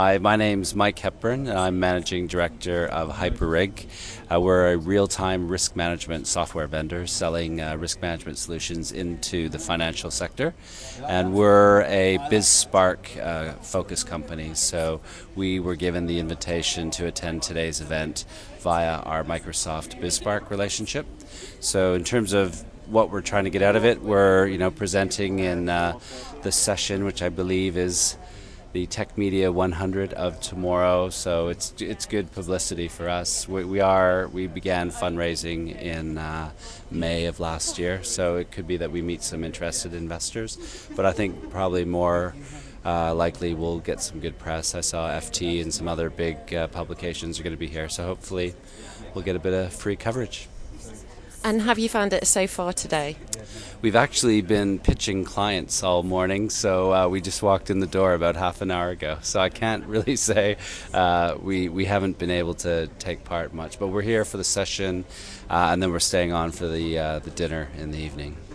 Hi, my name's Mike Hepburn, and I'm Managing Director of HyperRig. We're a real-time risk management software vendor selling risk management solutions into the financial sector. And we're a BizSpark focused company, so we were given the invitation to attend today's event via our Microsoft BizSpark relationship. So in terms of what we're trying to get out of it, we're presenting in the session, which I believe is the Tech Media 100 of tomorrow, so it's good publicity for us. We began fundraising in May of last year, so it could be that we meet some interested investors, but I think probably more likely we'll get some good press. I saw FT and some other big publications are going to be here, so hopefully we'll get a bit of free coverage. And have you found it so far today? We've actually been pitching clients all morning, so we just walked in the door about half an hour ago. So I can't really say we haven't been able to take part much, but we're here for the session, and then we're staying on for the dinner in the evening.